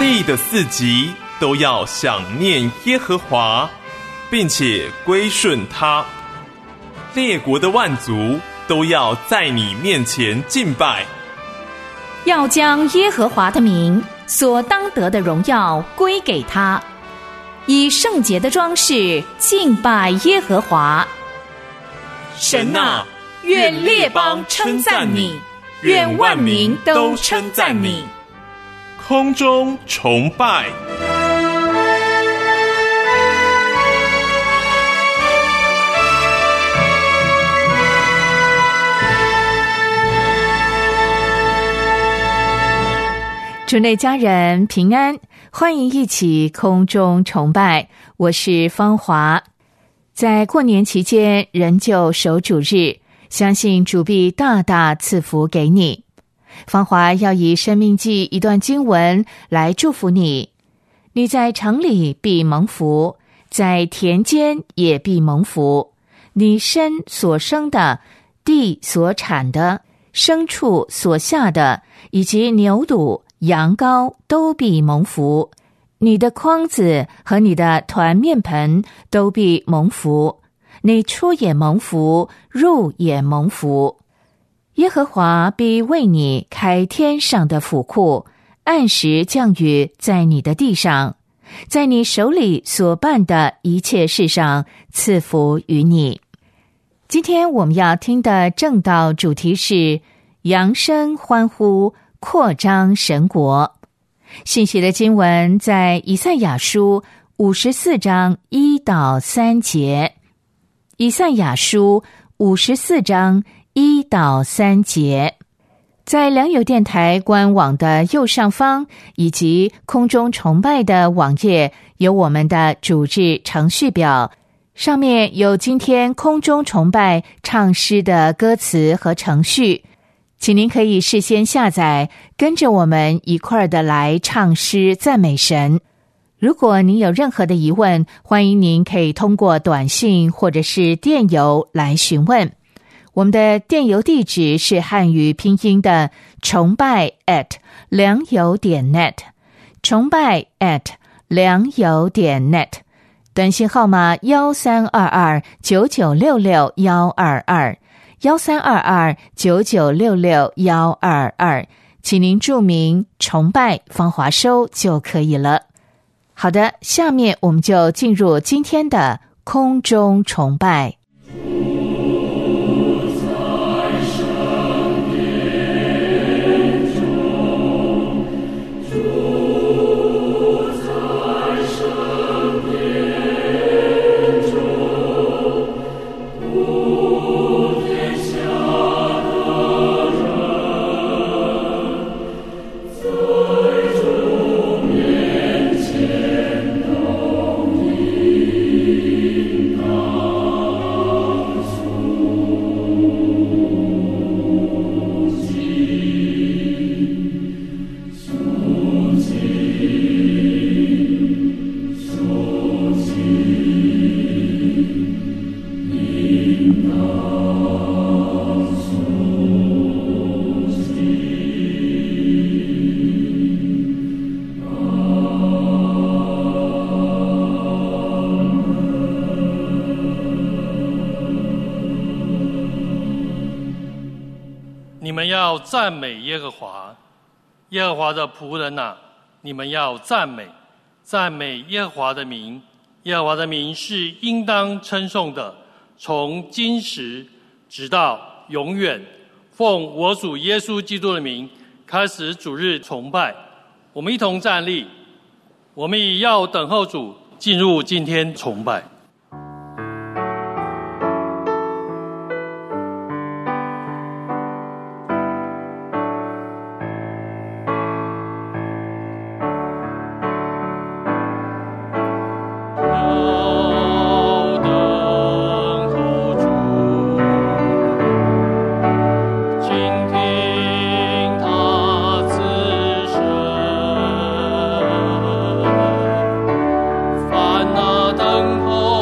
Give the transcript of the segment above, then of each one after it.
地的四极都要想念耶和华，并且归顺他。列国的万族都要在你面前敬拜， 要将耶和华的名所当得的荣耀归给他，以圣洁的装饰敬拜耶和华。神啊，愿列邦称赞你，愿万民都称赞你。 空中崇拜。 主内家人平安，欢迎一起空中崇拜，我是芳华。在过年期间仍旧守主日，相信主必大大赐福给你。芳华要以生命记一段经文来祝福你，你在城里必蒙福，在田间也必蒙福，你身所生的，地所产的，牲畜所下的，以及牛犊羊羔都必蒙福，你的筐子和你的团面盆都必蒙福，你出也蒙福，入也蒙福。耶和华必为你开天上的府库，按时降雨在你的地上，在你手里所办的一切事上赐福于你。今天我们要听的正道主题是扬声欢呼，扩张神国。信息的经文在以赛亚书54章1到3节。以赛亚书54章1到3节。在良友电台官网的右上方以及空中崇拜的网页有我们的主日程序表，上面有今天空中崇拜唱诗的歌词和程序，请您可以事先下载，跟着我们一块的来唱诗赞美神。如果您有任何的疑问，欢迎您可以通过短信或者是电邮来询问。我们的电邮地址是汉语拼音的崇拜@良友.net， 崇拜良友.net， 短信号码132299662122 132299662122，请您注明崇拜芳华收就可以了。好的，下面我们就进入今天的空中崇拜。 你们要赞美耶和华，耶和华的仆人啊，你们要赞美耶和华的名。耶和华的名是应当称颂的，从今时直到永远。奉我主耶稣基督的名，开始主日崇拜。我们一同站立，我们也要等候主进入今天崇拜。 等候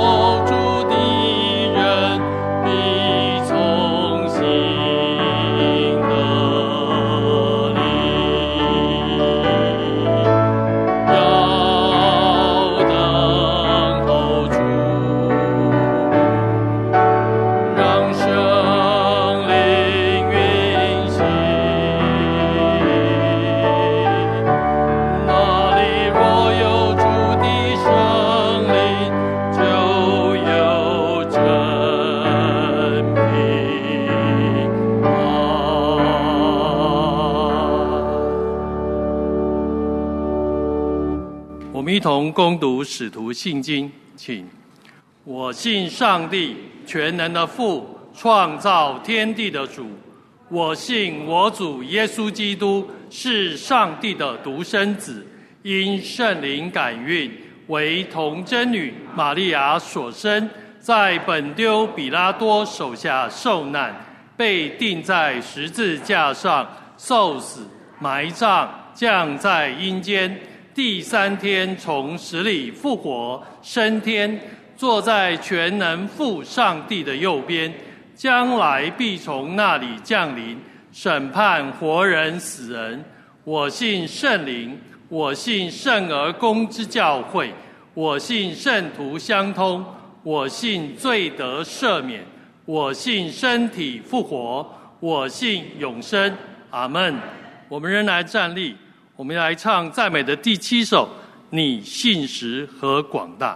我们一同攻读使徒信经，请。我信上帝，全能的父，创造天地的主。我信我主耶稣基督是上帝的独生子，因圣灵感孕，为童贞女玛利亚所生，在本丢比拉多手下受难，被钉在十字架上，受死，埋葬，降在阴间。第3天从死里复活，升天，坐在全能父上帝的右边，将来必从那里降临，审判活人死人。我信圣灵，我信圣而公之教会，我信圣徒相通，我信罪得赦免，我信身体复活，我信永生。阿们。我们仍来站立，我们来唱赞美的第7首，你信实何广大。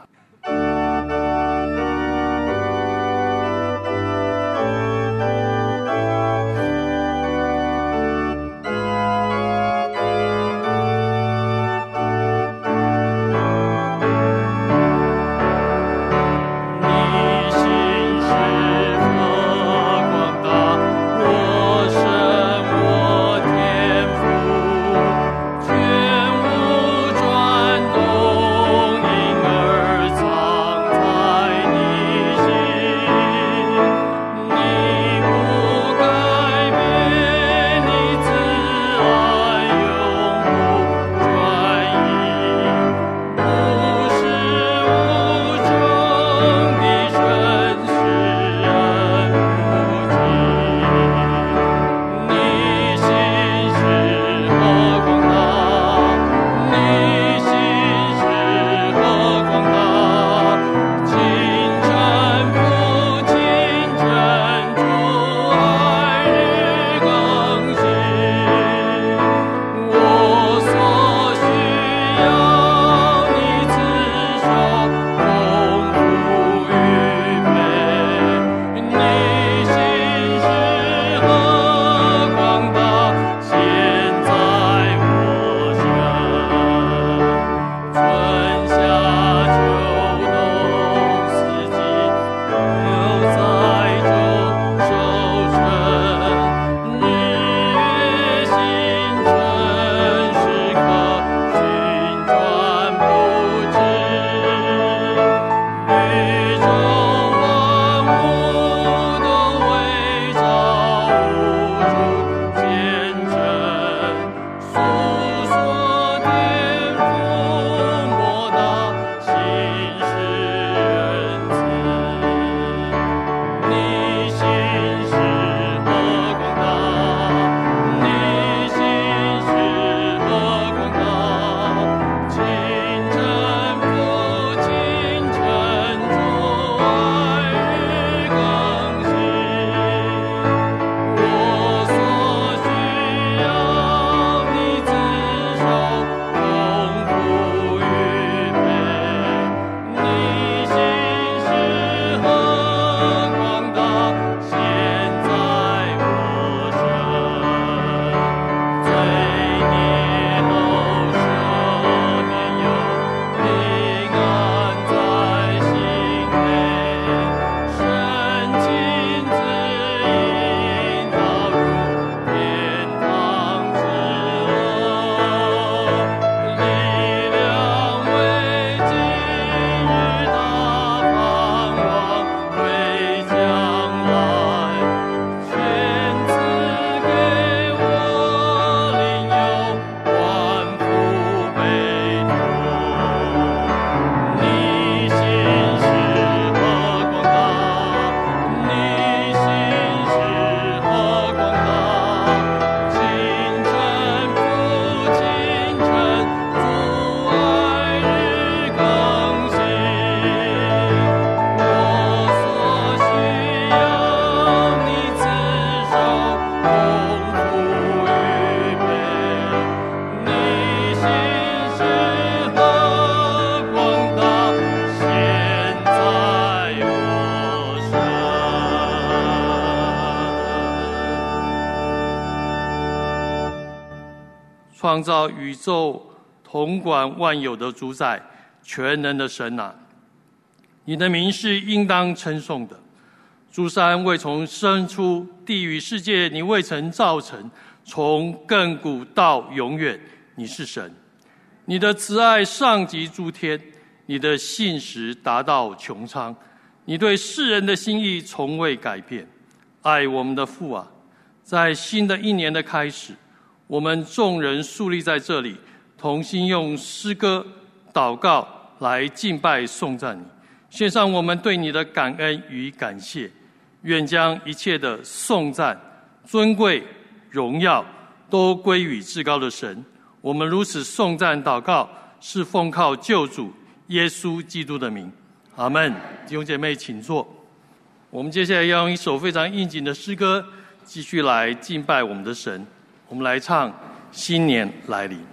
创造宇宙统管万有的主宰，全能的神啊，你的名是应当称颂的。诸山未从生出，地与世界你未曾造成，从亘古到永远，你是神。你的慈爱上及诸天，你的信实达到穹苍，你对世人的心意从未改变。爱我们的父啊，在新的一年的开始，我们众人肃立在这里，同心用诗歌、祷告来敬拜颂赞你，献上我们对你的感恩与感谢。愿将一切的颂赞、尊贵、荣耀都归于至高的神。我们如此颂赞祷告，是奉靠救主耶稣基督的名，阿们。弟兄姐妹请坐。我们接下来要用一首非常应景的诗歌继续来敬拜我们的神。我们来唱新年来临。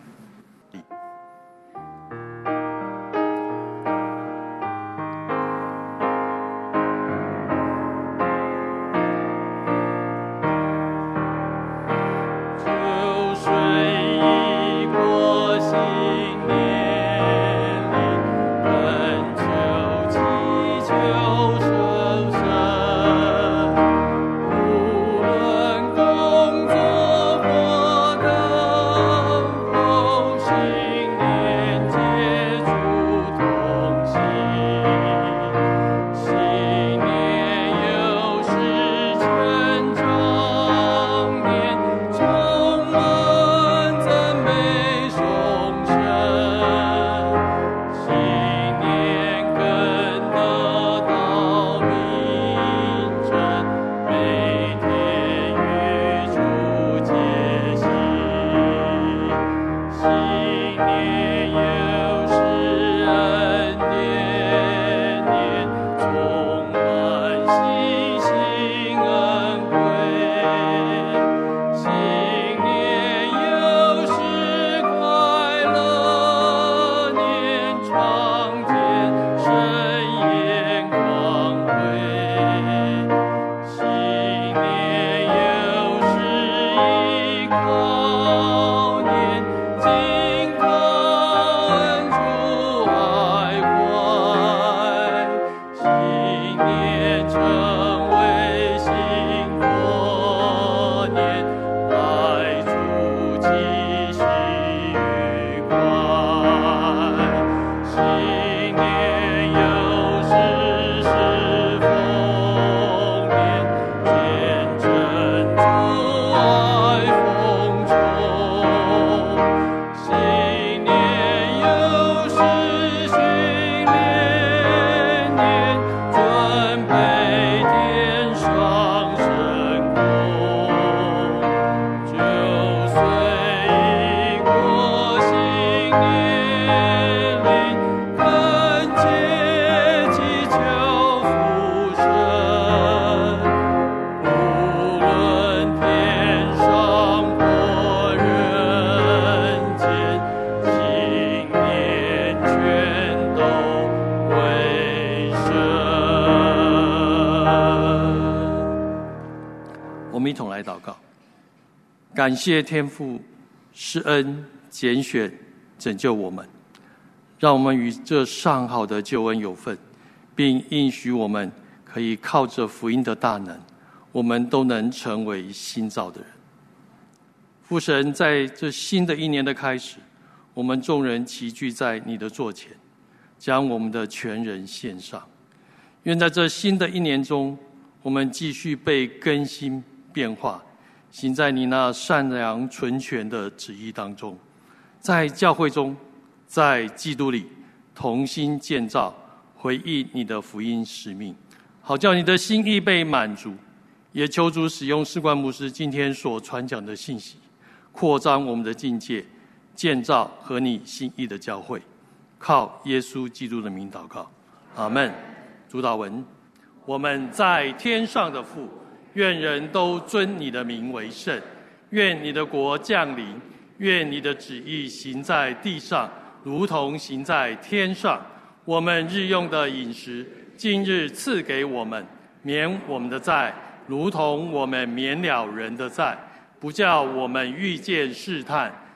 感谢天父施恩拣选拯救我们，让我们与这上好的救恩有份，并应许我们可以靠着福音的大能，我们都能成为新造的人。父神，在这新的一年的开始，我们众人齐聚在你的座前，将我们的全人献上。愿在这新的一年中，我们继续被更新变化，行在你那善良纯全的旨意当中，在教会中，在基督里同心建造，回应你的福音使命，好叫你的心意被满足。也求主使用士冠牧师今天所传讲的信息，扩张我们的境界，建造合你心意的教会。靠耶稣基督的名祷告，阿们。主祷文：我们在天上的父，愿人都尊你的名为圣。愿你的国降临。愿你的旨意行在地上，如同行在天上。我们日用的饮食，今日赐给我们，免我们的债，如同我们免了人的债，不叫我们遇见试探，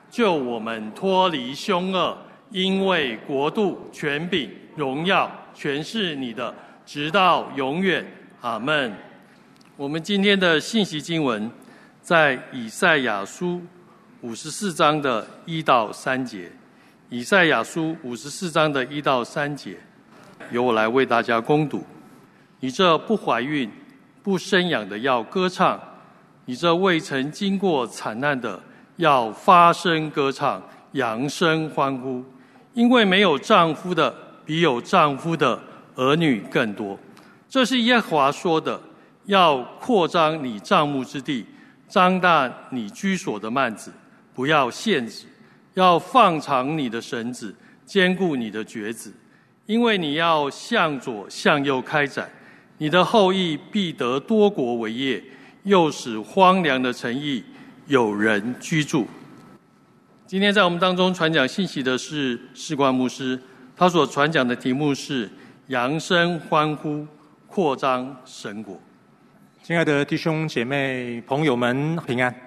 救我们脱离凶恶，因为国度、权柄、荣耀全是你的，直到永远。阿们。我们今天的信息经文在以赛亚书54章的1到3节。以赛亚书54章的1到3节，由我来为大家攻读。你这不怀孕、不生养的要歌唱，你这未曾经过惨难的要发声歌唱，扬声欢呼，因为没有丈夫的比有丈夫的儿女更多。这是耶和华说的，要扩张你帐幕之地，张大你居所的幔子，不要限制，要放长你的绳子，坚固你的橛子，因为你要向左向右开展，你的后裔必得多国为业，又使荒凉的城邑有人居住。今天在我们当中传讲信息的是士冠牧师，他所传讲的题目是扬声欢呼，扩张神国。 亲爱的弟兄姐妹朋友们平安。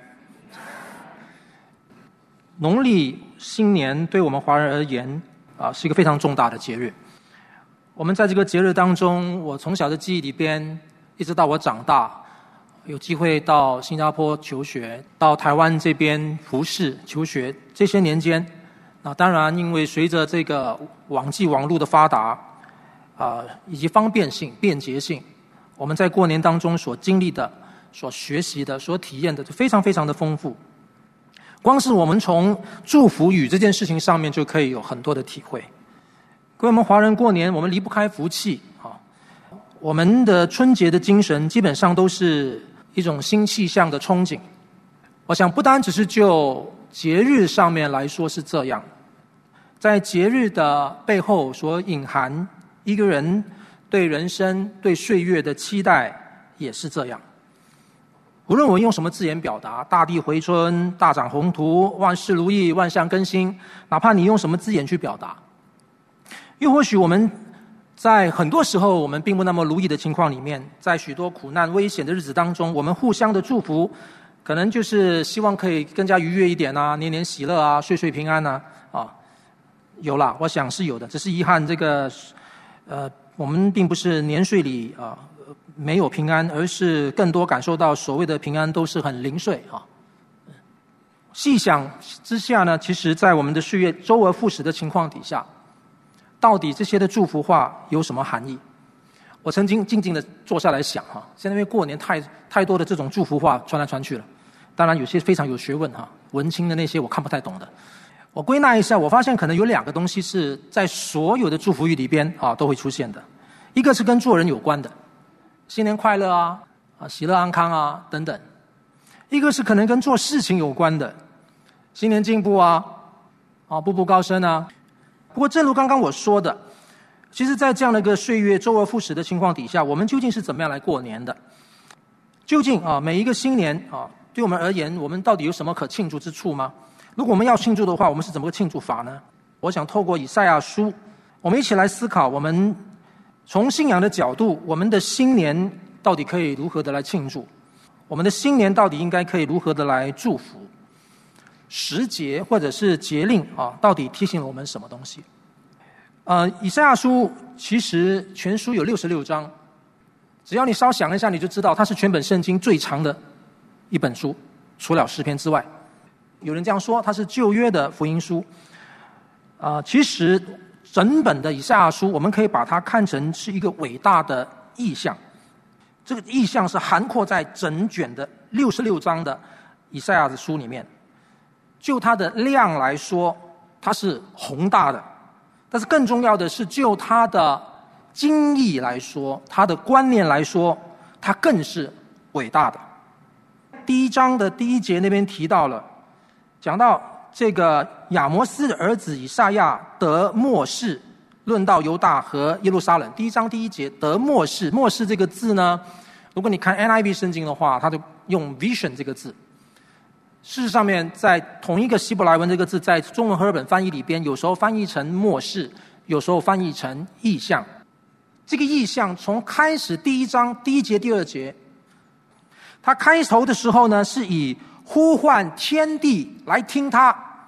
农历新年对我们华人而言是一个非常重大的节日。我们在这个节日当中，我从小的记忆里边一直到我长大，有机会到新加坡求学，到台湾这边服侍求学，这些年间，那当然因为随着这个网际网络的发达以及方便性、便捷性，我们在过年当中所经历的、所学习的、所体验的就非常非常的丰富。光是我们从祝福语这件事情上面就可以有很多的体会。各位，我们华人过年我们离不开福气我们的春节的精神基本上都是一种新气象的憧憬。我想不单只是就节日上面来说是这样，在节日的背后所隐含一个人对人生、对岁月的期待也是这样。无论我用什么字眼表达，大地回春、大展宏图、万事如意、万象更新，哪怕你用什么字眼去表达，又或许我们在很多时候我们并不那么如意的情况里面，在许多苦难危险的日子当中，我们互相的祝福可能就是希望可以更加愉悦一点年年喜乐岁岁平安有啦，我想是有的，只是遗憾这个我们并不是年岁里没有平安，而是更多感受到所谓的平安都是很零碎细想之下呢，其实在我们的岁月周而复始的情况底下，到底这些的祝福话有什么含义？我曾经静静的坐下来想现在因为过年太多的这种祝福话传来传去了，当然有些非常有学问文青的那些我看不太懂的。我归纳一下，我发现可能有2个东西是在所有的祝福语里边都会出现的。一个是跟做人有关的，新年快乐喜乐安康等等；一个是可能跟做事情有关的，新年进步步步高升不过正如刚刚我说的，其实在这样的一个岁月周而复始的情况底下，我们究竟是怎么样来过年的？究竟每一个新年对我们而言，我们到底有什么可庆祝之处吗？如果我们要庆祝的话，我们是怎么个庆祝法呢？我想透过以赛亚书，我们一起来思考，我们从信仰的角度，我们的新年到底可以如何的来庆祝？我们的新年到底应该可以如何的来祝福？时节或者是节令到底提醒了我们什么东西？以赛亚书其实全书有66章，只要你稍想一下，你就知道它是全本圣经最长的一本书，除了诗篇之外。有人这样说，它是旧约的福音书。其实整本的以赛亚书，我们可以把它看成是一个伟大的意象。这个意象是涵括在整卷的66章的以赛亚的书里面。就它的量来说，它是宏大的，但是更重要的是，就它的经义来说，它的观念来说，它更是伟大的。第1章的第1节那边提到了，讲到这个亚摩斯的儿子以赛亚得默示，论到犹大和耶路撒冷。第1章第1节得默示，默示这个字呢，如果你看 NIV 圣经的话，它就用 vision 这个字。事实上面，在同一个希伯来文这个字，在中文和合本翻译里边，有时候翻译成默示，有时候翻译成意象。这个意象从开始第1章第1节第2节，它开头的时候呢，是以呼唤天地来听他，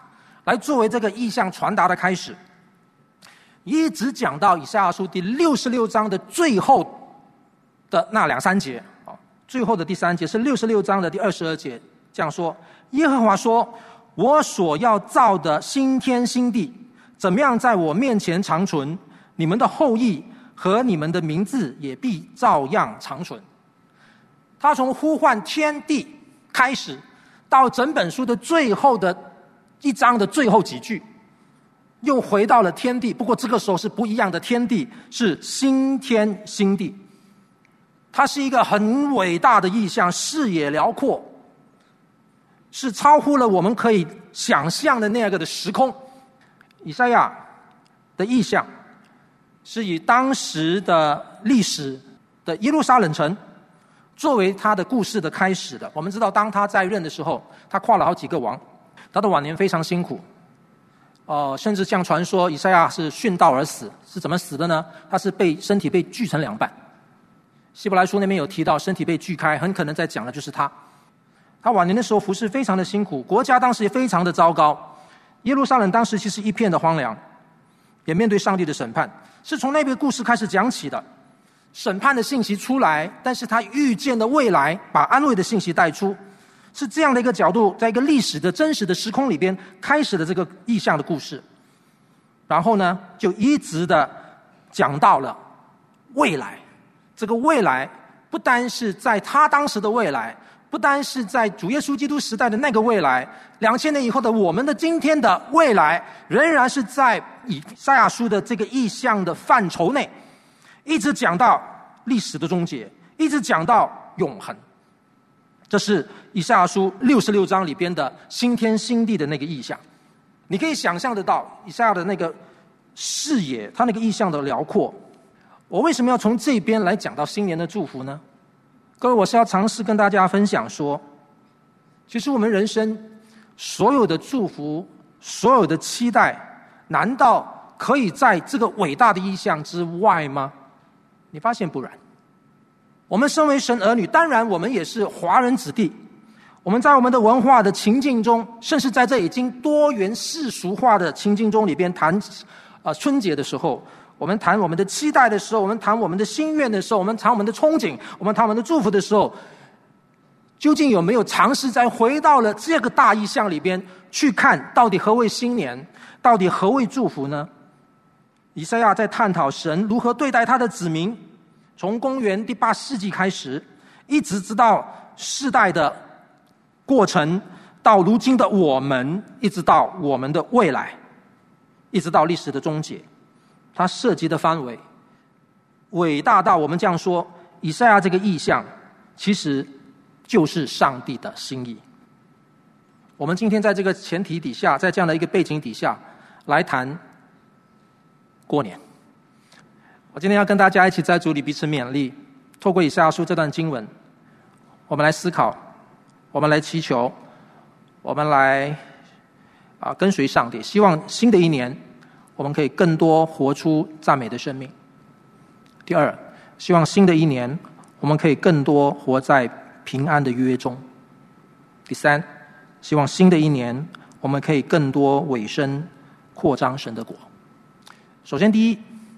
来作为这个意象传达的开始，一直讲到以赛亚书第66章的最后的那2-3节。最后的第3节是66章的第22节，这样说：耶和华说，我所要造的新天新地，怎么样在我面前长存，你们的后裔和你们的名字也必照样长存。他从呼唤天地开始，到整本书的最后的1章的最后几句，又回到了天地，不过这个时候是不一样的天地，是新天新地。它是一个很伟大的意象，视野辽阔，是超乎了我们可以想象的那个的时空。以赛亚的意象是以当时的历史的耶路撒冷城作为他的故事的开始的。我们知道，当他在任的时候，他跨了好几个王，他的晚年非常辛苦，甚至像传说以赛亚是殉道而死。是怎么死的呢？他是身体被锯成2半。希伯来书那边有提到身体被锯开，很可能在讲的就是他。他晚年的时候服侍非常的辛苦，国家当时也非常的糟糕，耶路撒冷当时其实一片的荒凉，也面对上帝的审判。是从那个故事开始讲起的，审判的信息出来，但是他预见的未来，把安慰的信息带出，是这样的一个角度，在一个历史的真实的时空里边开始的这个意象的故事。然后呢，就一直的讲到了未来。这个未来不单是在他当时的未来，不单是在主耶稣基督时代的那个未来，2000年以后的我们的今天的未来，仍然是在以赛亚书的这个意象的范畴内，一直讲到历史的终结，一直讲到永恒。这是以赛亚书66章里边的新天新地的那个意象。你可以想象得到以赛亚的那个视野，他那个意象的辽阔。我为什么要从这边来讲到新年的祝福呢？各位，我是要尝试跟大家分享说，其实我们人生所有的祝福，所有的期待，难道可以在这个伟大的意象之外吗？你发现不然。我们身为神儿女，当然我们也是华人子弟，我们在我们的文化的情境中，甚至在这已经多元世俗化的情境中里边谈春节的时候，我们谈我们的期待的时候，我们谈我们的心愿的时候，我们谈我们的憧憬，我们谈我们的祝福的时候，究竟有没有尝试再回到了这个大意象里边去看，到底何谓新年，到底何谓祝福呢？以赛亚在探讨神如何对待他的子民，从公元第8世纪开始，一直直到世代的过程，到如今的我们，一直到我们的未来，一直到历史的终结。它涉及的范围伟大到我们这样说，以赛亚这个意象其实就是上帝的心意。我们今天在这个前提底下，在这样的一个背景底下来谈过年。我今天要跟大家一起在主里彼此勉励，透过以赛亚书这段经文，我们来思考，我们来祈求，我们来跟随上帝，希望新的一年我们可以更多活出赞美的生命。第二，希望新的一年我们可以更多活在平安的约中。第三，希望新的一年我们可以更多委身扩张神的国。首先第一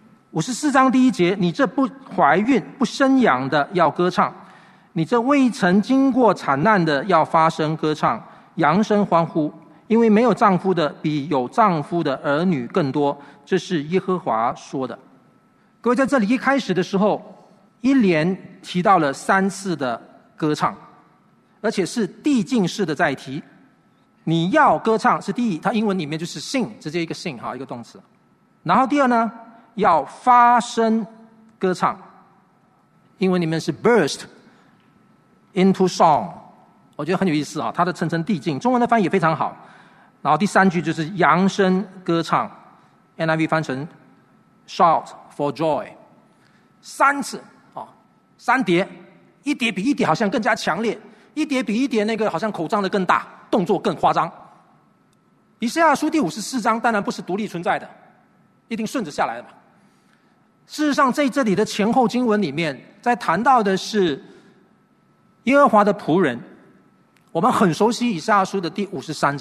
，54章第1节，你这不怀孕不生养的要歌唱，你这未曾经过惨难的要发声歌唱，扬声欢呼，因为没有丈夫的比有丈夫的儿女更多，这是耶和华说的。各位，在这里一开始的时候，一连提到了3次的歌唱，而且是递进式的在提。你要歌唱是第一，它英文里面就是 sing， 直接一个 sing 一个动词。然后第二呢，要发声歌唱，英文里面是 burst into song， 我觉得很有意思它的层层递进，中文的翻译也非常好。然后第3句就是扬声歌唱， NIV 翻成 shout for joy。 3次3叠，一叠比一叠好像更加强烈，一叠比一叠那个好像口张的更大，动作更夸张。以赛亚书第54章当然不是独立存在的，一定顺着下来的嘛。事实上在这里的前后经文里面，在谈到的是耶和华的仆人。我们很熟悉以赛亚书的第53章，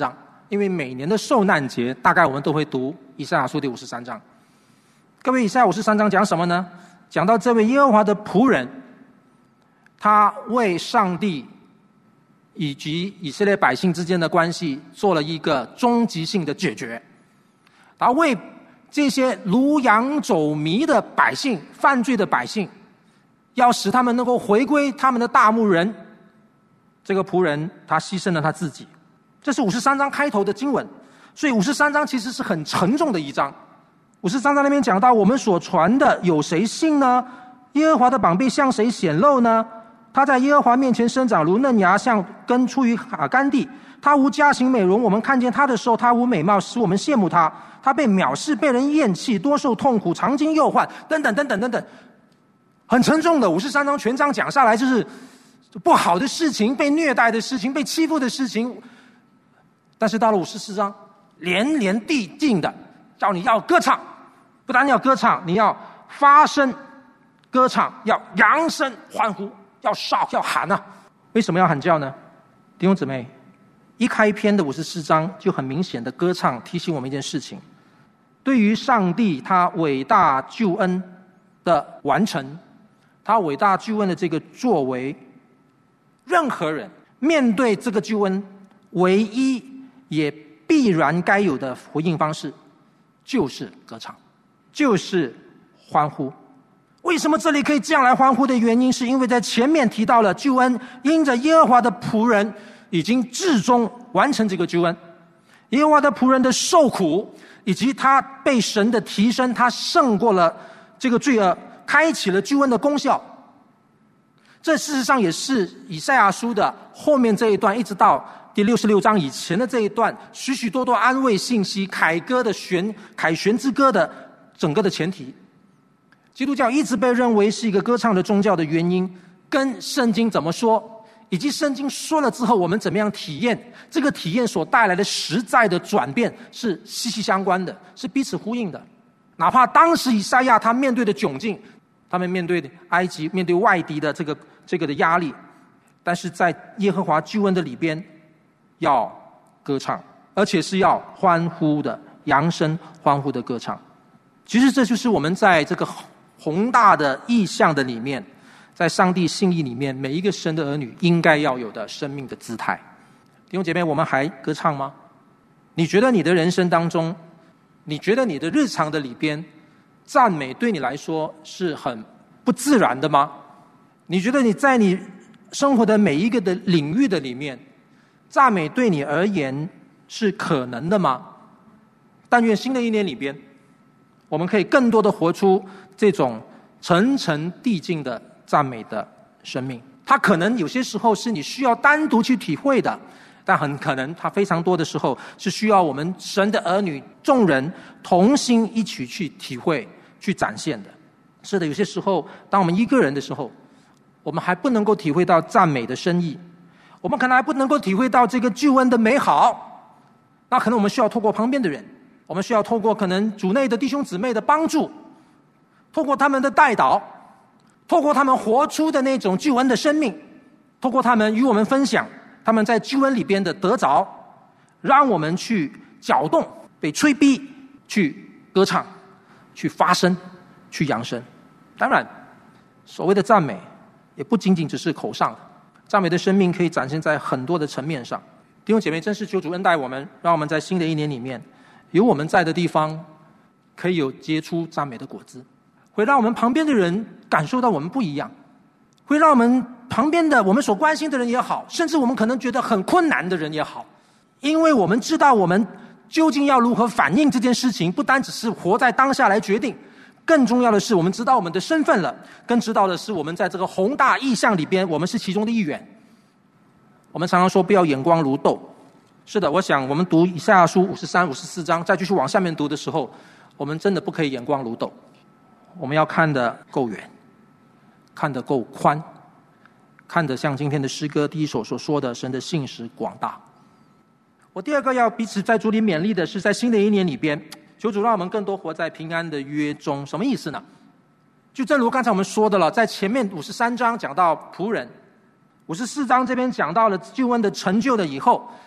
因为每年的受难节大概我们都会读以赛亚书第53章。各位，以赛亚53章讲什么呢？讲到这位耶和华的仆人，他为上帝以及以色列百姓之间的关系做了一个终极性的解决。他为这些如羊走迷的百姓、犯罪的百姓，要使他们能够回归他们的大牧人，这个仆人他牺牲了他自己。这是53章开头的经文，所以53章其实是很沉重的一章。53章那边讲到，我们所传的有谁信呢？耶和华的膀臂向谁显露呢？他在耶和华面前生长如嫩芽，像根出于干地。他无家型美容，我们看见他的时候，他无美貌，使我们羡慕他。他被藐视，被人厌弃，多受痛苦，常经忧患，等等等等等等，很沉重的。53章全章讲下来，就是不好的事情，被虐待的事情，被欺负的事情。但是到了54章，连连递进的叫你要歌唱，不但要歌唱，你要发声歌唱，要扬声欢呼，要哨要喊啊！为什么要喊叫呢？弟兄姊妹，一开篇的54章就很明显的歌唱提醒我们一件事情：对于上帝他伟大救恩的完成，他伟大救恩的这个作为，任何人面对这个救恩，唯一也必然该有的回应方式就是歌唱，就是欢呼。为什么这里可以这样来欢呼的原因，是因为在前面提到了救恩因着耶和华的仆人已经至终完成这个救恩，耶和华的仆人的受苦以及他被神的提升，他胜过了这个罪恶，开启了救恩的功效。这事实上也是以赛亚书的后面这一段一直到第66章以前的这一段许许多多安慰信息、凯旋之歌的整个的前提。基督教一直被认为是一个歌唱的宗教的原因，跟圣经怎么说，以及圣经说了之后我们怎么样体验，这个体验所带来的实在的转变是息息相关的，是彼此呼应的。哪怕当时以赛亚他面对的窘境，他们面对埃及、面对外敌的这个的压力，但是在耶和华救恩的里边要歌唱，而且是要欢呼的，扬声欢呼的歌唱。其实这就是我们在这个宏大的意象的里面，在上帝心意里面，每一个神的儿女应该要有的生命的姿态。弟兄姐妹，我们还歌唱吗？你觉得你的人生当中，你觉得你的日常的里边，赞美对你来说是很不自然的吗？你觉得你在你生活的每一个的领域的里面，赞美对你而言是可能的吗？但愿新的一年里边，我们可以更多的活出这种层层递进的赞美的生命。它可能有些时候是你需要单独去体会的，但很可能它非常多的时候是需要我们神的儿女众人同心一起去体会、去展现的。是的，有些时候当我们一个人的时候，我们还不能够体会到赞美的深意，我们可能还不能够体会到这个救恩的美好，那可能我们需要透过旁边的人，我们需要透过可能主内的弟兄姊妹的帮助，透过他们的代祷，透过他们活出的那种救恩的生命，透过他们与我们分享他们在救恩里边的得着，让我们去搅动，被催逼去歌唱，去发声，去扬声。当然所谓的赞美也不仅仅只是口上的，赞美的生命可以展现在很多的层面上。弟兄姐妹，真是求主恩待我们，让我们在新的一年里面，有我们在的地方可以有结出赞美的果子，会让我们旁边的人感受到我们不一样，会让我们旁边的我们所关心的人也好，甚至我们可能觉得很困难的人也好，因为我们知道我们究竟要如何反应这件事情，不单只是活在当下来决定，更重要的是我们知道我们的身份了，更知道的是我们在这个宏大意象里边，我们是其中的一员。我们常常说不要眼光如豆，是的，我想我们读以赛亚书53、54章再继续往下面读的时候，我们真的不可以眼光如豆，我们要看得够远，看得够宽，看得像今天的诗歌第一首所说的，神的信实广大。我第二个要彼此在主里勉励的是，在新的一年里边，求主让我们更多活在平安的约中。什么意思呢？就正如刚才我们说的了，在前面53章讲到仆人，54章这边讲到了救恩的成就了以后，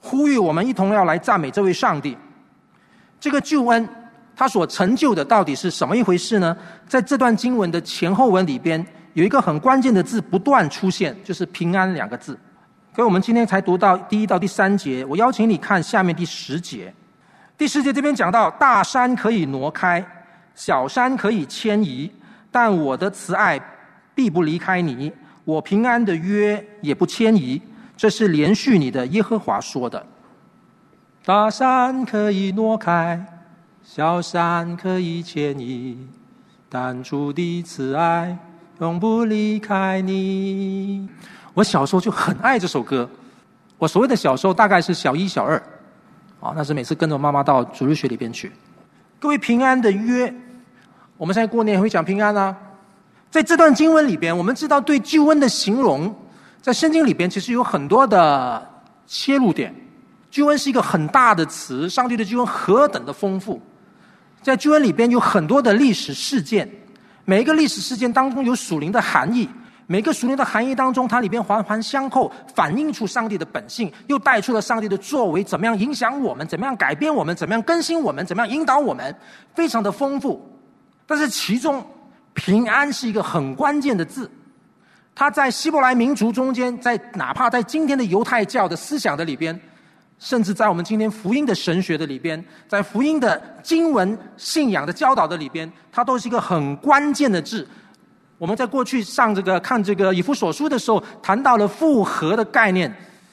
呼吁我们一同要来赞美这位上帝。这个救恩他所成就的到底是什么一回事呢？在这段经文的前后文里边有一个很关键的字不断出现，就是平安2个字。所以我们今天才读到第1到第3节，我邀请你看下面第10节。第10节这边讲到，大山可以挪开，小山可以迁移，但我的慈爱必不离开你，我平安的约也不迁移，这是连续你的耶和华说的。大山可以挪开，小山可以迁移，但主的慈爱永不离开你。我小时候就很爱这首歌，我所谓的小时候大概是小1、小2，那是每次跟着妈妈到主日学里边去。各位，平安的约，我们现在过年会讲平安啊。在这段经文里边，我们知道对救恩的形容，在圣经里边其实有很多的切入点。救恩是一个很大的词，上帝的救恩何等的丰富。在救恩里边有很多的历史事件，每一个历史事件当中有属灵的含义，每个属灵的含义当中，它里边环环相扣，反映出上帝的本性，又带出了上帝的作为，怎么样影响我们，怎么样改变我们，怎么样更新我们，怎么样引导我们，非常的丰富。但是其中平安是一个很关键的字，它在希伯来民族中间，哪怕在今天的犹太教的思想的里边，甚至在我们今天福音的神学的里边，在福音的经文信仰的教导的里边，它都是一个很关键的字。我们在过去看这个以弗所书的时候，谈到了复合的概念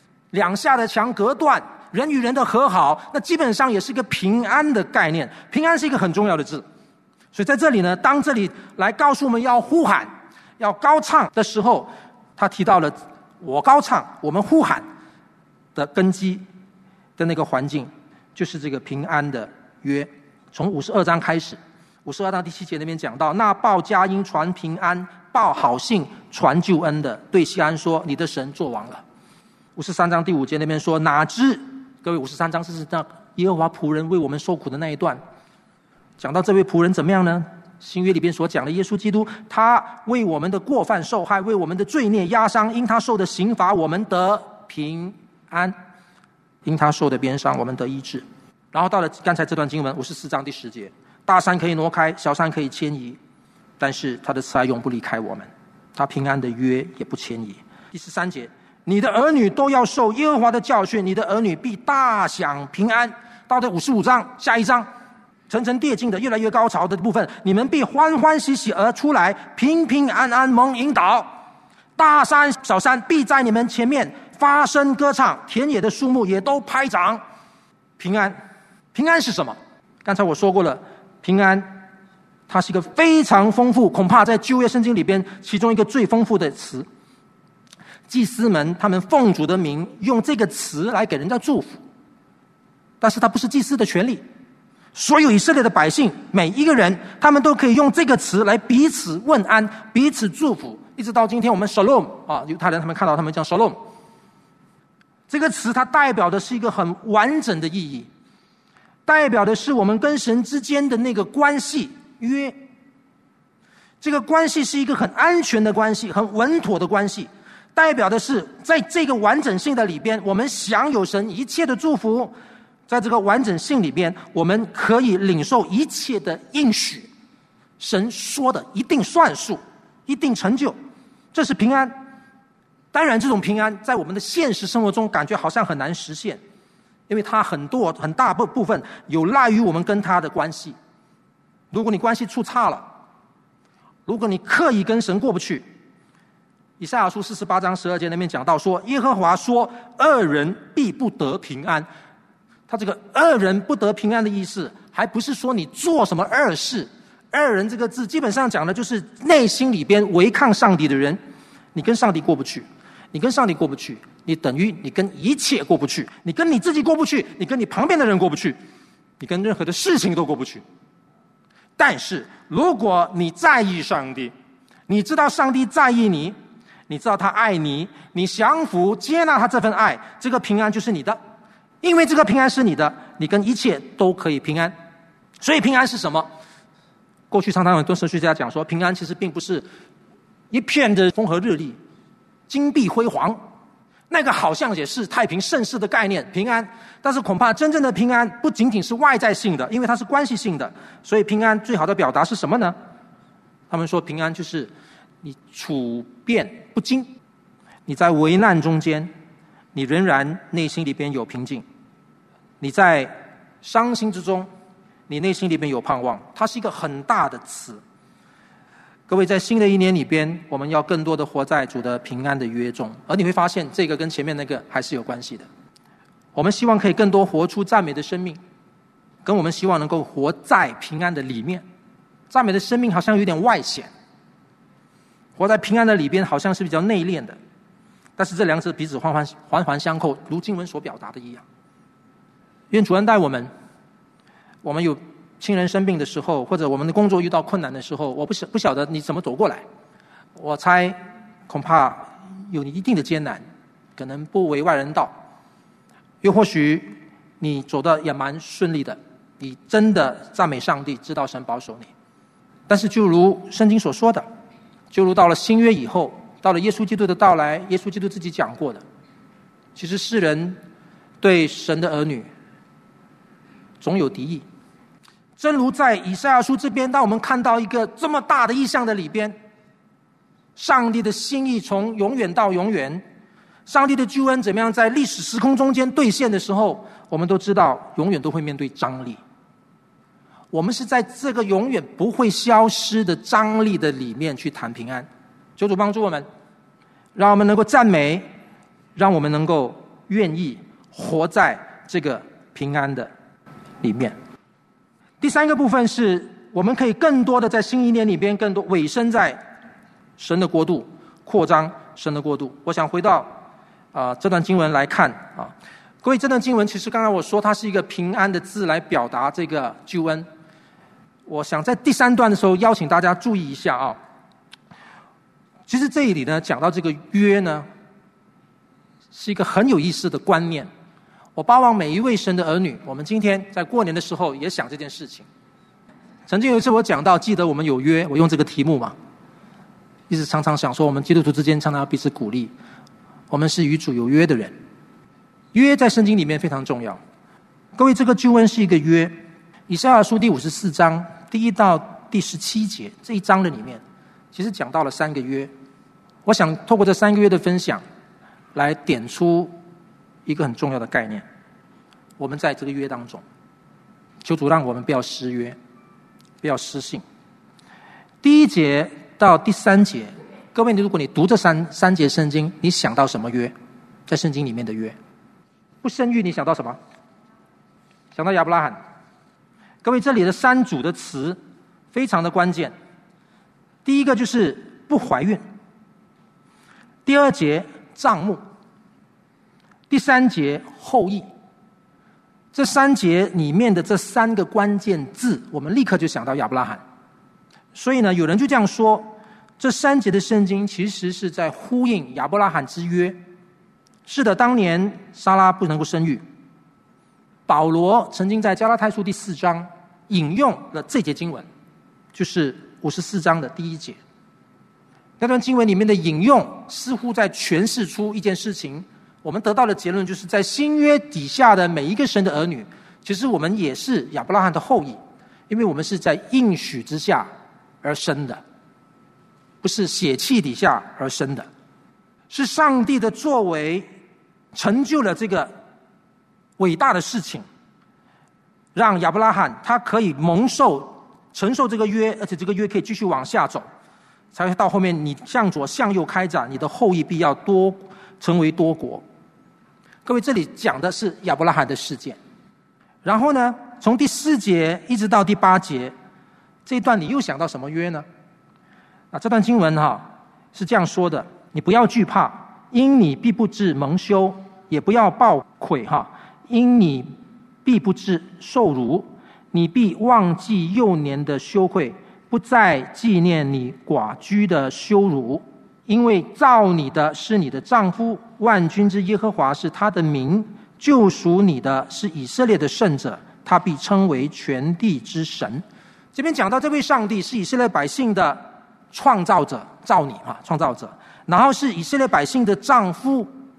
，2下的墙隔断，人与人的和好，那基本上也是一个平安的概念。平安是一个很重要的字，所以在这里呢，当这里来告诉我们要呼喊、要高唱的时候，他提到了我高唱、我们呼喊的根基的那个环境，就是这个平安的约。从52章开始，52章第7节那边讲到，那报佳音传平安，报好信传救恩的，对西安说，你的神作王了。53章第5节那边说，哪知，各位53章是那耶和华仆人为我们受苦的那一段，讲到这位仆人怎么样呢？新约里边所讲的耶稣基督，他为我们的过犯受害，为我们的罪孽压伤，因他受的刑罚我们得平安，因他受的鞭伤我们得医治。然后到了刚才这段经文54章第10节，大山可以挪开，小山可以迁移，但是他的慈爱永不离开我们，他平安的约也不迁移。第13节，你的儿女都要受耶和华的教训，你的儿女必大享平安。到了55章下一章，层层递进的越来越高潮的部分，你们必欢欢喜喜而出来，平平安安蒙引导，大山小山必在你们前面发声歌唱，田野的树木也都拍掌。平安，平安是什么？刚才我说过了，平安它是一个非常丰富，恐怕在旧约圣经里边其中一个最丰富的词。祭司们他们奉主的名用这个词来给人家祝福，但是它不是祭司的权利。所有以色列的百姓每一个人，他们都可以用这个词来彼此问安，彼此祝福，一直到今天我们 Shalom 犹太人他们看到他们讲 Shalom， 这个词它代表的是一个很完整的意义，代表的是我们跟神之间的那个关系约。这个关系是一个很安全的关系，很稳妥的关系，代表的是在这个完整性的里边，我们享有神一切的祝福。在这个完整性里边，我们可以领受一切的应许，神说的一定算数，一定成就，这是平安。当然这种平安在我们的现实生活中感觉好像很难实现，因为它很大部分有赖于我们跟他的关系。如果你关系处差了，如果你刻意跟神过不去，以赛亚书48章12节那边讲到说，耶和华说，恶人必不得平安。他这个恶人不得平安的意思，还不是说你做什么恶事。恶人这个字基本上讲的就是内心里边违抗上帝的人，你跟上帝过不去，你跟上帝过不去，你等于你跟一切过不去，你跟你自己过不去，你跟你旁边的人过不去，你跟任何的事情都过不去。但是如果你在意上帝，你知道上帝在意你，你知道他爱你，你降服接纳他这份爱，这个平安就是你的。因为这个平安是你的，你跟一切都可以平安。所以平安是什么？过去常常有很多神学家讲说，平安其实并不是一片的风和日丽、金碧辉煌， 那个好像也是太平盛世的概念，平安。但是恐怕真正的平安不仅仅是外在性的，因为它是关系性的。所以平安最好的表达是什么呢？他们说平安就是你处变不惊，你在危难中间，你仍然内心里边有平静；你在伤心之中，你内心里边有盼望。它是一个很大的词。各位，在新的一年里边，我们要更多的活在主的平安的约中，而你会发现这个跟前面那个还是有关系的。我们希望可以更多活出赞美的生命，跟我们希望能够活在平安的里面。赞美的生命好像有点外显，活在平安的里边好像是比较内敛的，但是这两者彼此环环相扣，如经文所表达的一样。愿主恩待我们，我们有亲人生病的时候，或者我们的工作遇到困难的时候，我不晓得你怎么走过来，我猜恐怕有你一定的艰难，可能不为外人道，又或许你走得也蛮顺利的，你真的赞美上帝，知道神保守你。但是就如圣经所说的，就如到了新约以后，到了耶稣基督的到来，耶稣基督自己讲过的，其实世人对神的儿女总有敌意。正如在以赛亚书这边，当我们看到一个这么大的意象的里边，上帝的心意从永远到永远，上帝的救恩怎么样在历史时空中间兑现的时候，我们都知道永远都会面对张力。我们是在这个永远不会消失的张力的里面去谈平安。求主帮助我们，让我们能够赞美，让我们能够愿意活在这个平安的里面。第三个部分是我们可以更多的在新一年里边更多委身在神的国度，扩张神的国度。我想回到这段经文来看啊，各位，这段经文其实刚才我说它是一个平安的字来表达这个救恩。我想在第三段的时候邀请大家注意一下啊，其实这里呢讲到这个约呢是一个很有意思的观念。我巴望每一位神的儿女，我们今天在过年的时候也想这件事情。曾经有一次我讲到，记得我们有约，我用这个题目嘛，一直常常想说我们基督徒之间常常要彼此鼓励，我们是与主有约的人。约在圣经里面非常重要。各位，这个救恩是一个约。以赛亚书第54章第1到第17节这一章的里面，其实讲到了3个约。我想透过这3个约的分享来点出一个很重要的概念，我们在这个约当中，求主让我们不要失约，不要失信。第1节到第3节，各位，如果你读这三节圣经，你想到什么约？在圣经里面的约，不生育，你想到什么？想到亚伯拉罕。各位，这里的3组的词非常的关键。第一个就是不怀孕，第2节帐幕，第3节后裔。这3节里面的这3个关键字，我们立刻就想到亚伯拉罕。所以呢，有人就这样说，这3节的圣经其实是在呼应亚伯拉罕之约。是的，当年撒拉不能够生育，保罗曾经在加拉太书第4章引用了这节经文，就是54章的第1节。那段经文里面的引用似乎在诠释出一件事情，我们得到的结论就是在新约底下的每一个神的儿女，其实我们也是亚伯拉罕的后裔，因为我们是在应许之下而生的，不是血气底下而生的。是上帝的作为成就了这个伟大的事情，让亚伯拉罕他可以承受这个约，而且这个约可以继续往下走，才会到后面你向左向右开展，你的后裔必要成为多国。各位，这里讲的是亚伯拉罕的事件。然后呢，从第4节一直到第8节这一段，你又想到什么约呢？这段经文是这样说的：你不要惧怕，因你必不致蒙羞；也不要抱愧因你必不致受辱。你必忘记幼年的羞愧，不再纪念你寡居的羞辱。因为造你的是你的丈夫，万军之耶和华是他的名，救赎你的是以色列的圣者，他必称为全地之神。这边讲到这位上帝是以色列百姓的创造者，造你创造者，然后是以色列百姓的丈夫，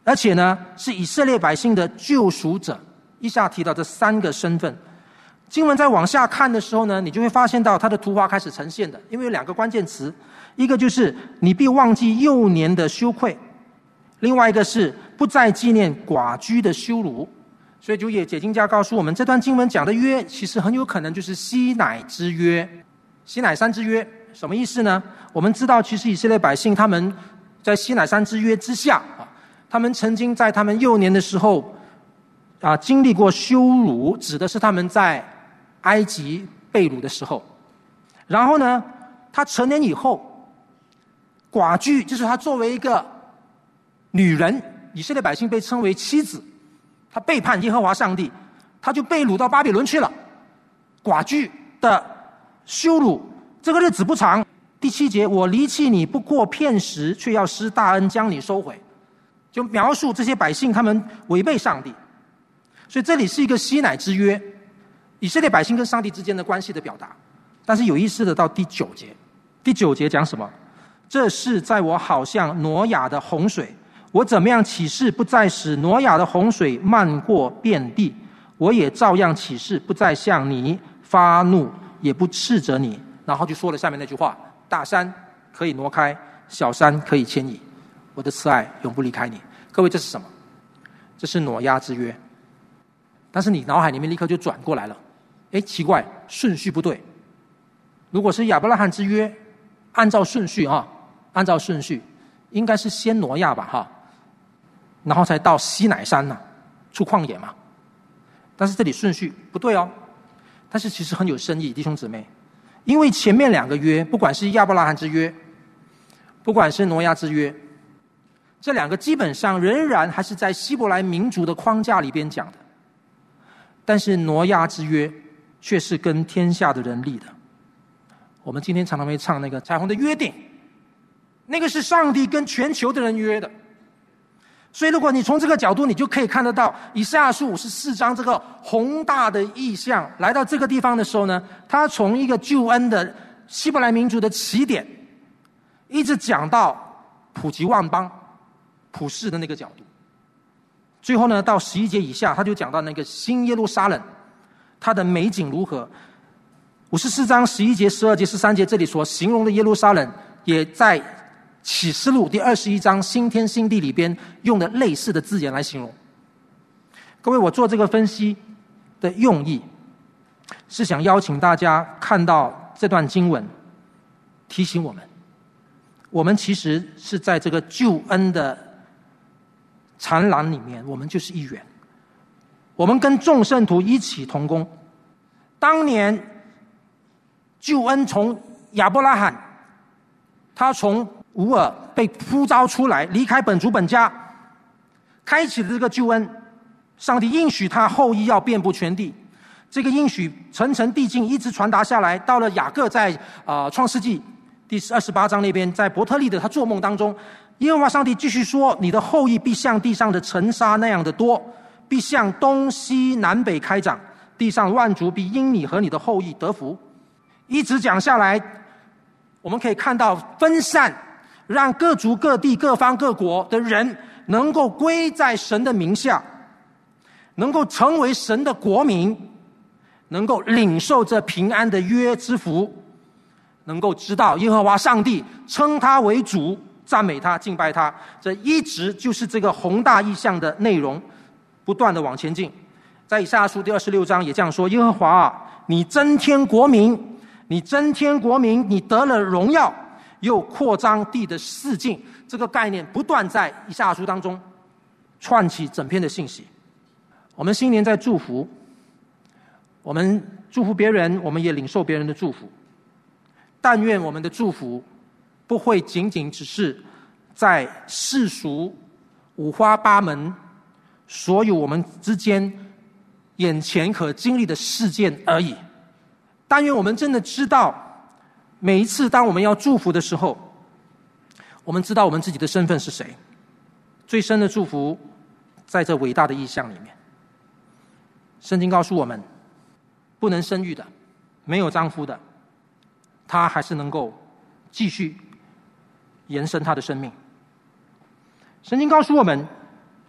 而且呢是以色列百姓的救赎者。以下提到这3个身份。经文再往下看的时候呢，你就会发现到它的图画开始呈现的，因为有2个关键词，一个就是你必忘记幼年的羞愧，另外一个是不再纪念寡居的羞辱。所以就解经家告诉我们，这段经文讲的约其实很有可能就是西乃之约，西乃山之约。什么意思呢？我们知道其实以色列百姓他们在西乃山之约之下，他们曾经在他们幼年的时候经历过羞辱，指的是他们在埃及被掳的时候。然后呢，他成年以后，寡居就是他作为一个女人，以色列百姓被称为妻子，他背叛耶和华上帝，他就被掳到巴比伦去了。寡居的羞辱，这个日子不长。第7节，我离弃你不过片时，却要施大恩将你收回，就描述这些百姓他们违背上帝。所以这里是一个西乃之约，以色列百姓跟上帝之间的关系的表达。但是有意思的到第9节，第9节讲什么？这事在我好像挪亚的洪水，我怎么样起誓不再使挪亚的洪水漫过遍地，我也照样起誓不再向你发怒，也不斥责你。然后就说了下面那句话，大山可以挪开，小山可以迁移，我的慈爱永不离开你。各位，这是什么？这是挪亚之约。但是你脑海里面立刻就转过来了，奇怪，顺序不对。如果是亚伯拉罕之约，按照顺序应该是先挪亚吧然后才到西乃山出旷野嘛。但是这里顺序不对哦。但是其实很有深意，弟兄姊妹，因为前面2个约，不管是亚伯拉罕之约，不管是挪亚之约，这2个基本上仍然还是在希伯来民族的框架里边讲的。但是挪亚之约却是跟天下的人立的。我们今天常常会唱那个彩虹的约定，那个是上帝跟全球的人约的。所以如果你从这个角度，你就可以看得到以赛亚书54章这个宏大的意象来到这个地方的时候呢，他从一个救恩的希伯来民族的起点一直讲到普及万邦普世的那个角度。最后呢，到11节以下，他就讲到那个新耶路撒冷，它的美景如何。54章11节、12节、13节这里所形容的耶路撒冷，也在启示录第21章新天新地里边用的类似的字眼来形容。各位，我做这个分析的用意，是想邀请大家看到这段经文，提醒我们其实是在这个救恩的缠栏里面，我们就是一员，我们跟众圣徒一起同工。当年救恩从亚伯拉罕，他从乌尔被呼召出来，离开本族本家，开启了这个救恩。上帝应许他后裔要遍布全地，这个应许层层递进，一直传达下来。到了雅各在创世纪第28章那边，在伯特利的他做梦当中，耶和华上帝继续说，你的后裔必像地上的尘沙那样的多，必向东西南北开展，地上万族必因你和你的后裔得福。一直讲下来，我们可以看到分散，让各族各地各方各国的人能够归在神的名下，能够成为神的国民，能够领受这平安的约之福，能够知道耶和华上帝称他为主，赞美他，敬拜他。这一直就是这个宏大意象的内容，不断的往前进。在以赛亚书第26章也这样说，耶和华啊，你增添国民，你增添国民，你得了荣耀，又扩张地的四境。这个概念不断在以赛亚书当中串起整篇的信息。我们新年在祝福，我们祝福别人，我们也领受别人的祝福。但愿我们的祝福不会仅仅只是在世俗五花八门所有我们之间眼前可经历的事件而已。但愿我们真的知道，每一次当我们要祝福的时候，我们知道我们自己的身份是谁。最深的祝福在这伟大的意象里面。圣经告诉我们，不能生育的，没有丈夫的，他还是能够继续延伸他的生命。圣经告诉我们，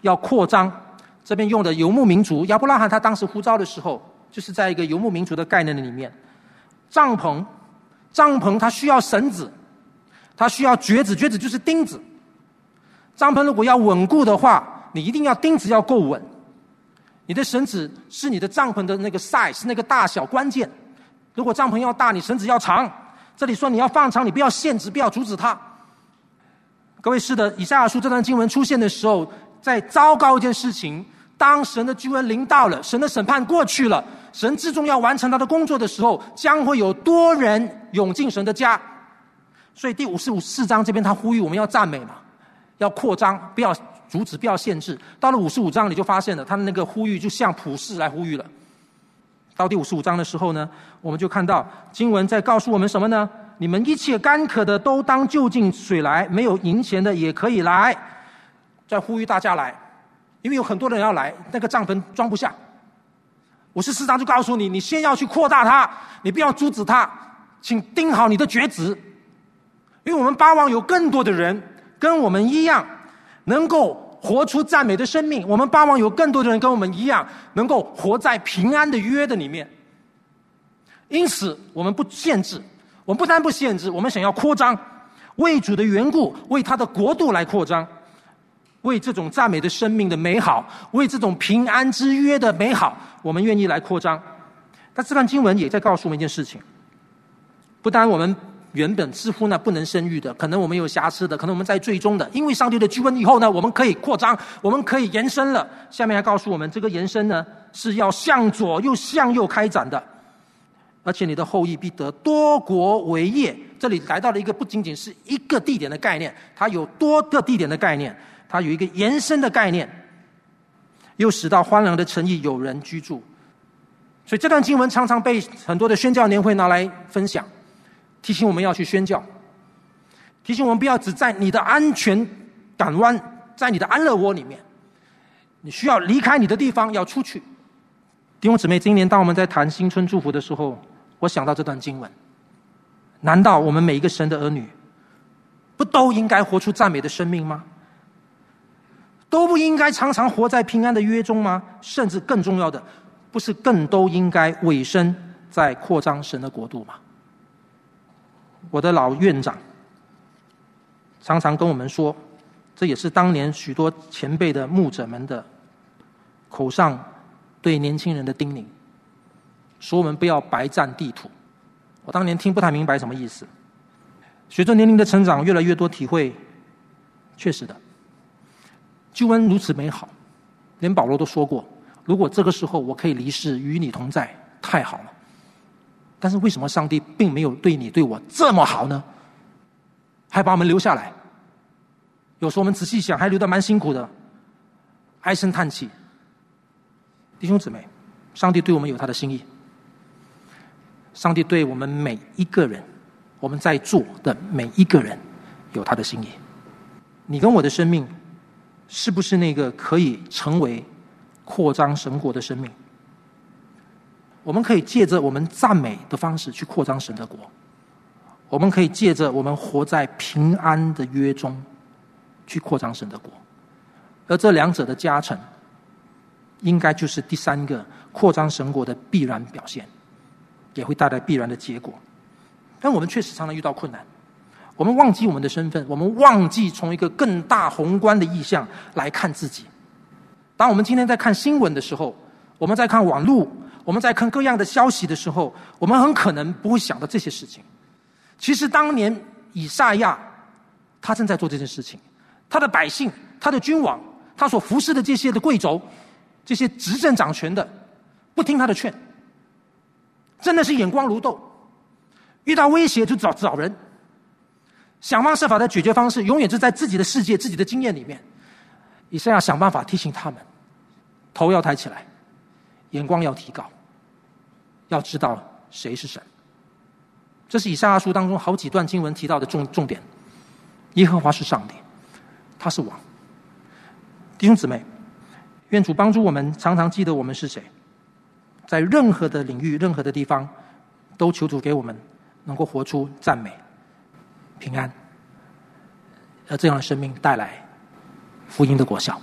要扩张。这边用的游牧民族，亚伯拉罕他当时呼召的时候，就是在一个游牧民族的概念里面。帐篷它需要绳子，它需要橛子，橛子就是钉子。帐篷如果要稳固的话，你一定要钉子要够稳。你的绳子是你的帐篷的那个 size 那个大小关键。如果帐篷要大，你绳子要长。这里说你要放长，你不要限制，不要阻止它。各位，是的，以赛亚书这段经文出现的时候，在糟糕一件事情，当神的救恩临到了，神的审判过去了，神至终要完成他的工作的时候，将会有多人涌进神的家。所以第54章这边他呼吁我们要赞美嘛，要扩张，不要阻止，不要限制。到了55章你就发现了，他的那个呼吁就向普世来呼吁了。到第55章的时候呢，我们就看到经文在告诉我们什么呢？你们一切干渴的都当就近水来，没有银钱的也可以来。在呼吁大家来，因为有很多人要来，那个帐篷装不下。54章就告诉你，你先要去扩大它，你不要阻止它，请钉好你的橛子。因为我们巴望有更多的人跟我们一样，能够活出赞美的生命。我们巴望有更多的人跟我们一样，能够活在平安的约的里面。因此我们不限制，我们不但不限制，我们想要扩张，为主的缘故，为他的国度来扩张，为这种赞美的生命的美好，为这种平安之约的美好，我们愿意来扩张。但这段经文也在告诉我们一件事情，不单我们原本似乎呢不能生育的，可能我们有瑕疵的，可能我们在最终的，因为上帝的救恩以后呢，我们可以扩张，我们可以延伸了。下面还告诉我们，这个延伸呢是要向左又向右开展的，而且你的后裔必得多国为业。这里来到了一个不仅仅是一个地点的概念，它有多个地点的概念，它有一个延伸的概念，又使到荒凉的城邑有人居住。所以这段经文常常被很多的宣教年会拿来分享，提醒我们要去宣教，提醒我们不要只在你的安全港湾，在你的安乐窝里面，你需要离开你的地方，要出去。弟兄姊妹，今年当我们在谈新春祝福的时候，我想到这段经文，难道我们每一个神的儿女不都应该活出赞美的生命吗？都不应该常常活在平安的约中吗？甚至更重要的，不是更都应该委身在扩张神的国度吗？我的老院长常常跟我们说，这也是当年许多前辈的牧者们的口上对年轻人的叮咛，说我们不要白占地土。我当年听不太明白什么意思，随着年龄的成长，越来越多体会，确实的，救恩如此美好，连保罗都说过，如果这个时候我可以离世与你同在，太好了。但是为什么上帝并没有对你对我这么好呢？还把我们留下来，有时候我们仔细想，还留得蛮辛苦的，唉声叹气。弟兄姊妹，上帝对我们有他的心意，上帝对我们每一个人，我们在座的每一个人有他的心意。你跟我的生命是不是那个可以成为扩张神国的生命？我们可以借着我们赞美的方式去扩张神的国，我们可以借着我们活在平安的约中去扩张神的国，而这两者的加成应该就是第三个扩张神国的必然表现，也会带来必然的结果。但我们确实常常遇到困难，我们忘记我们的身份，我们忘记从一个更大宏观的意象来看自己。当我们今天在看新闻的时候，我们在看网络，我们在看各样的消息的时候，我们很可能不会想到这些事情。其实当年以赛亚他正在做这件事情，他的百姓，他的君王，他所服侍的这些的贵族，这些执政掌权的不听他的劝，真的是眼光如豆，遇到威胁就找人，想方设法的解决方式永远是在自己的世界、自己的经验里面。以赛亚想办法提醒他们，头要抬起来，眼光要提高，要知道谁是神。这是以赛亚书当中好几段经文提到的重点。耶和华是上帝，他是王。弟兄姊妹，愿主帮助我们常常记得我们是谁，在任何的领域、任何的地方，都求主给我们能够活出赞美、平安，而这样的生命带来福音的果效。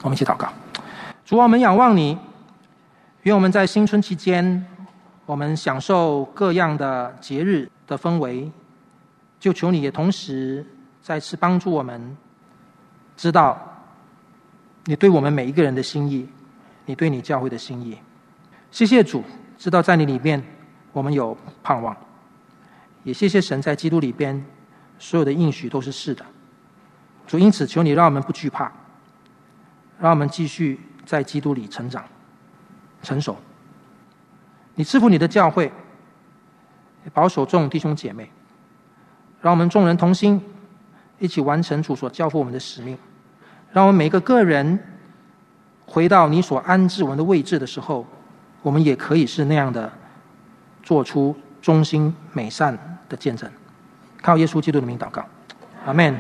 我们一起祷告。主啊，我们仰望你，愿我们在新春期间，我们享受各样的节日的氛围，就求你也同时再次帮助我们知道你对我们每一个人的心意，你对你教会的心意。谢谢主，知道在你里面我们有盼望，也谢谢神在基督里边所有的应许都是是的。主，因此求你让我们不惧怕，让我们继续在基督里成长成熟。你赐福你的教会，保守众弟兄姐妹，让我们众人同心，一起完成主所交付我们的使命。让我们每个个人回到你所安置我们的位置的时候，我们也可以是那样的做出忠心美善的见证。靠耶稣基督的名祷告，阿们。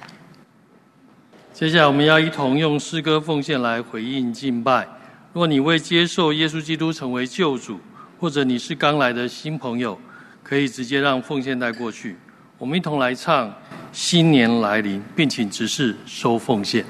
接下来我们要一同用诗歌奉献来回应敬拜。若你未接受耶稣基督成为救主，或者你是刚来的新朋友，可以直接让奉献带过去。我们一同来唱《新年来临》，并请执事收奉献。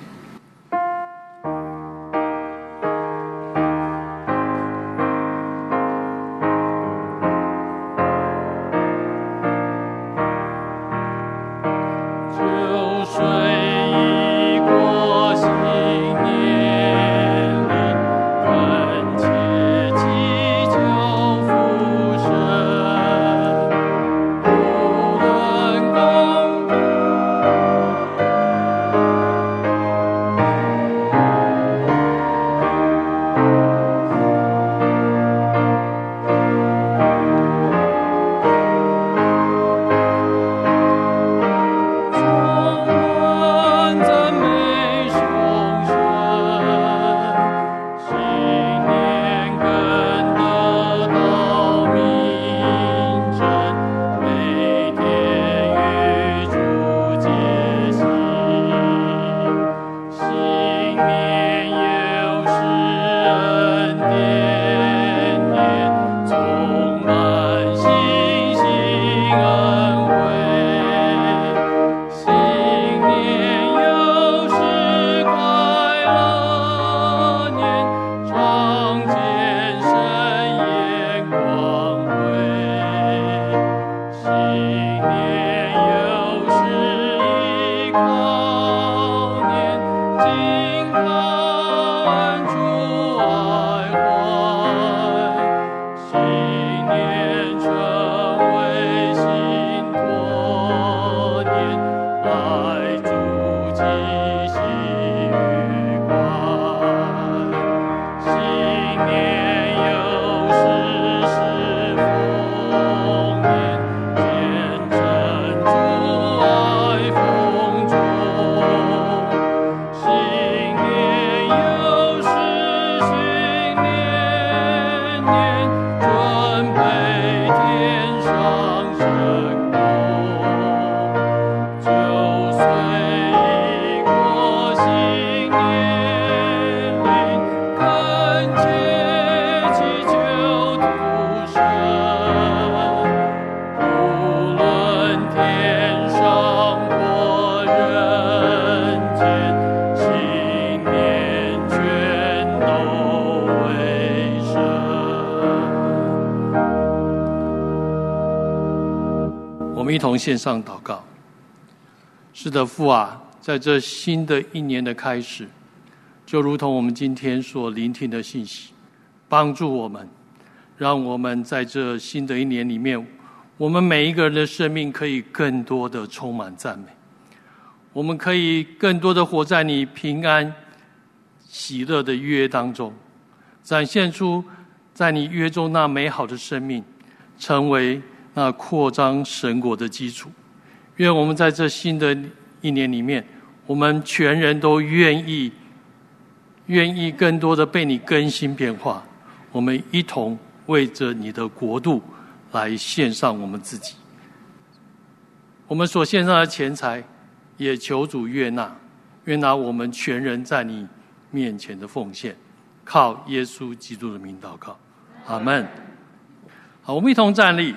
一同献上祷告。是的，父啊，在这新的一年的开始，就如同我们今天所聆听的信息，帮助我们，让我们在这新的一年里面，我们每一个人的生命可以更多的充满赞美，我们可以更多的活在你平安喜乐的约当中，展现出在你约中那美好的生命，成为那扩张神国的基础。愿我们在这新的一年里面，我们全人都愿意更多的被你更新变化，我们一同为着你的国度来献上我们自己。我们所献上的钱财也求主悦纳我们全人在你面前的奉献，靠耶稣基督的名祷告，阿们。好，我们一同站立，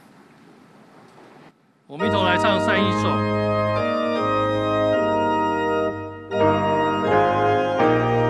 我们一同来唱善一首。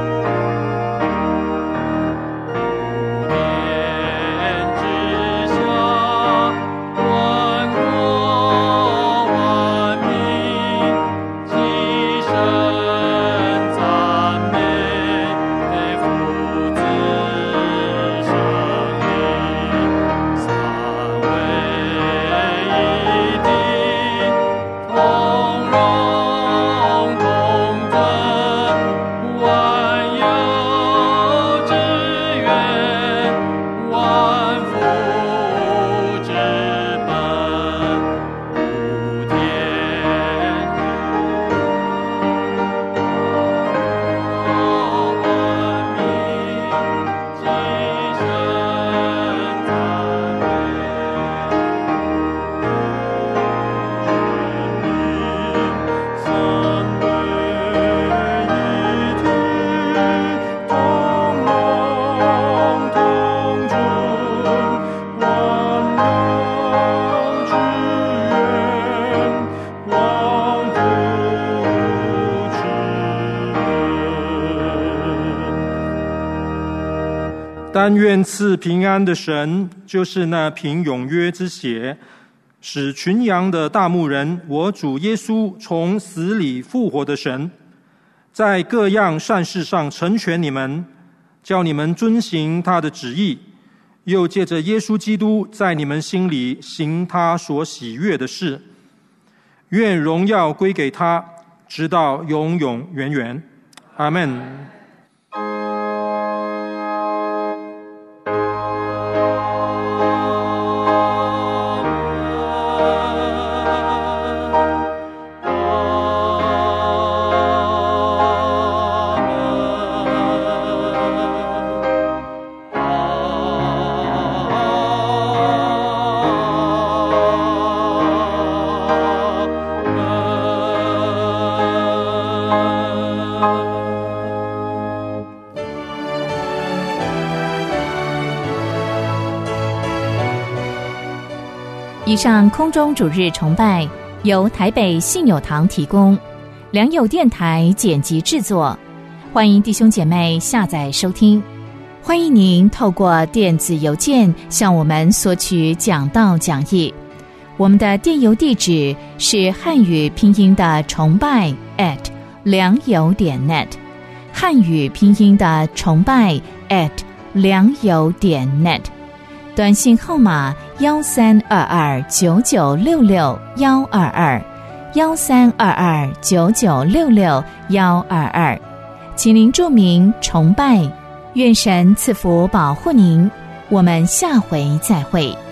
但愿赐平安的神，就是那凭永约之血使群羊的大牧人，我主耶稣从死里复活的神，在各样善事上成全你们，叫你们遵行他的旨意，又借着耶稣基督在你们心里行他所喜悦的事。愿荣耀归给他，直到永永远远。阿们。 以上空中主日崇拜由台北信友堂提供，良友电台剪辑制作，欢迎弟兄姐妹下载收听。欢迎您透过电子邮件向我们索取讲道讲义，我们的电邮地址是汉语拼音的崇拜良友.net， 汉语拼音的崇拜良友.net，短信号码1322-9966-122，1322-9966-122，请您注明崇拜。愿神赐福保护您，我们下回再会。